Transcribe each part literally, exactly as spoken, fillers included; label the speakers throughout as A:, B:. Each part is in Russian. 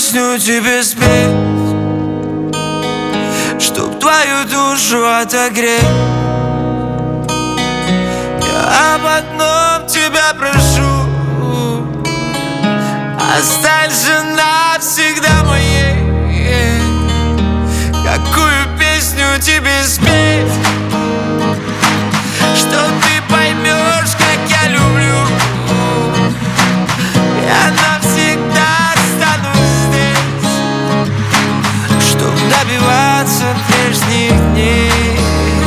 A: песню тебе спеть, чтоб твою душу отогреть. Я об одном тебя прошу: останься навсегда моей. Какую песню тебе спеть, что ты поймешь, как я люблю. Я навсегда останусь здесь, чтоб добиваться прежних дней.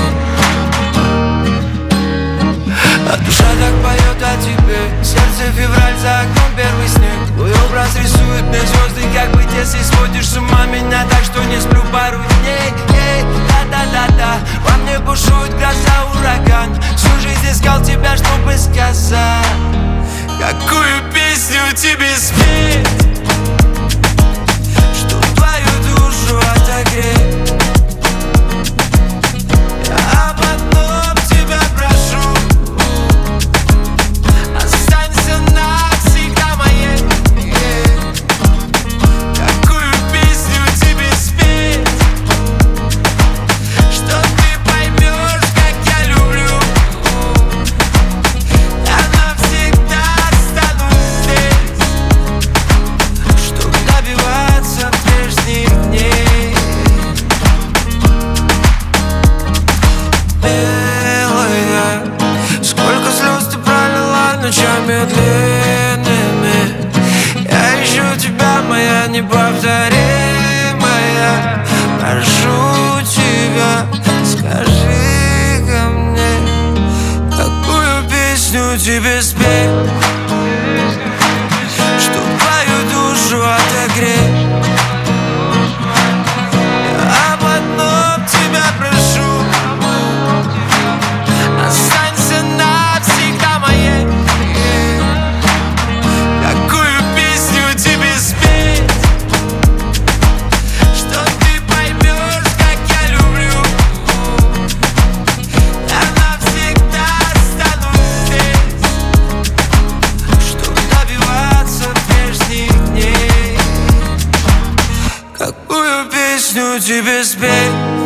A: А душа так поет о тебе, сердце февраль, за окном первый снег. Твой образ рисует мне звезды, как быть, если сводишь с ума меня так, что не сплю пару дней. Эй, да-да-да-да, во мне бушует гроза, ураган. Всю жизнь искал тебя, чтобы сказать, какую песню тебе спеть, чтоб твою душу отогреть. Я об одном тебя прошу: останься навсегда моей. Какую песню тебе спеть, что ты поймешь, как я люблю. Я навсегда останусь здесь, чтоб добиваться прежних дней. Белая, сколько слез ты пролила ночами длинными. Я ищу тебя, моя неповторимая. Прошу тебя, скажи-ка мне, какую песню тебе спеть, чтоб твою душу отогреть. Я об одном тебя прошу: останься навсегда моей. Какую песню тебе спеть, что ты поймешь, как я люблю. Я навсегда останусь здесь, чтоб добиваться прежних дней. Какую песню тебе спеть,